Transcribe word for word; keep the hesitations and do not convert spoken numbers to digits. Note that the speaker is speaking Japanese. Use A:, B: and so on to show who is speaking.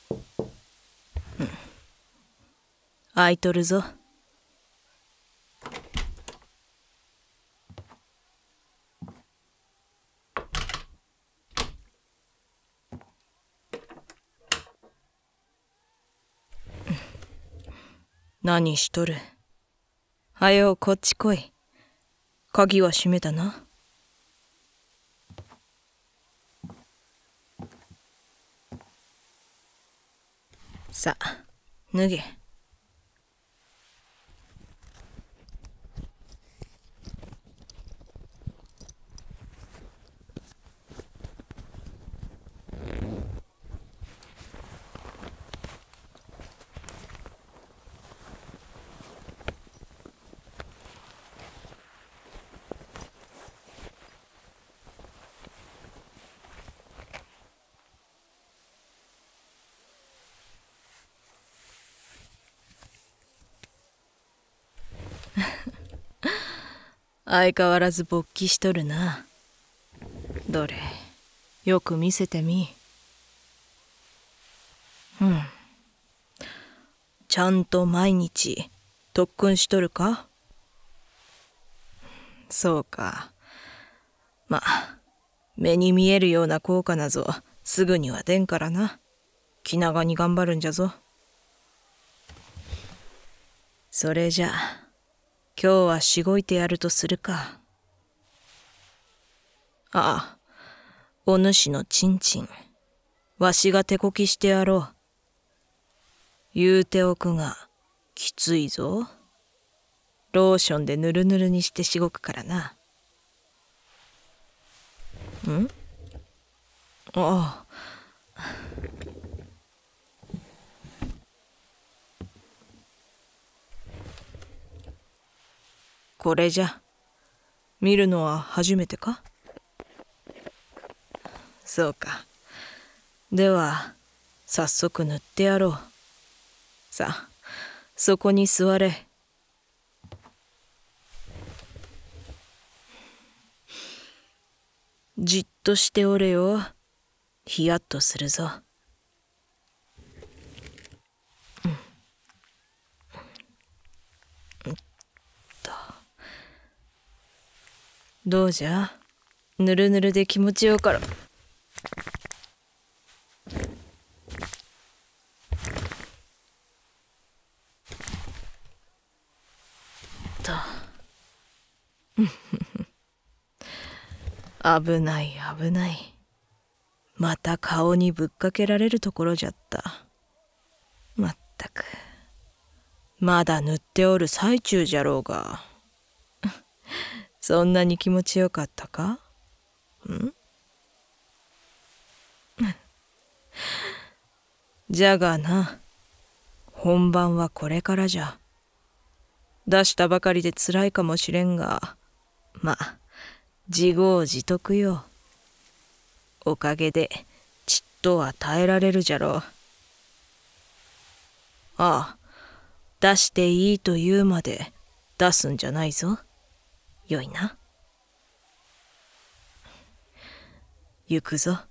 A: 開いとるぞ。何しとる。はようこっち来い。鍵は閉めたな。さあ、脱げ。相変わらず勃起しとるな。どれ、よく見せてみ。うん。ちゃんと毎日特訓しとるか？そうか。まあ、目に見えるような効果なぞすぐには出んからな。気長に頑張るんじゃぞ。それじゃ今日はしごいてやるとするか。ああ、お主のちんちん、わしが手こきしてやろう。言うておくが、きついぞ。ローションでぬるぬるにしてしごくからな。ん？ああ。これじゃ。見るのは初めてか？そうか。では、早速塗ってやろう。さあ、そこに座れ。じっとしておれよ。ヒヤッとするぞ。うん。うんと。どうじゃ？ぬるぬるで気持ちよから。と。危ない危ない。また顔にぶっかけられるところじゃった。まったく。まだ塗っておる最中じゃろうが。そんなに気持ちよかったか？ん？じゃがな、本番はこれからじゃ。出したばかりでつらいかもしれんが、まあ、自業自得よ。おかげでちっとは耐えられるじゃろう。ああ、出していいと言うまで出すんじゃないぞ。よいな。行くぞ。